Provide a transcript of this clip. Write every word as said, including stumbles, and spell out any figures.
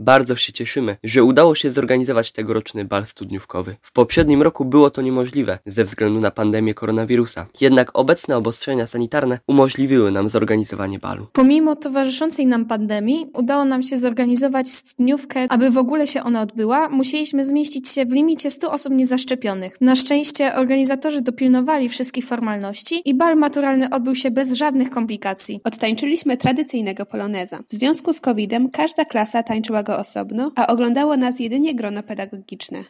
Bardzo się cieszymy, że udało się zorganizować tegoroczny bal studniówkowy. W poprzednim roku było to niemożliwe ze względu na pandemię koronawirusa. Jednak obecne obostrzenia sanitarne umożliwiły nam zorganizowanie balu. Pomimo towarzyszącej nam pandemii udało nam się zorganizować studniówkę. Aby w ogóle się ona odbyła, musieliśmy zmieścić się w limicie stu osób niezaszczepionych. Na szczęście organizatorzy dopilnowali wszystkich formalności i bal maturalny odbył się bez żadnych komplikacji. Odtańczyliśmy tradycyjnego poloneza. W związku z kowidem każda klasa tańczyła go osobno, a oglądało nas jedynie grono pedagogiczne.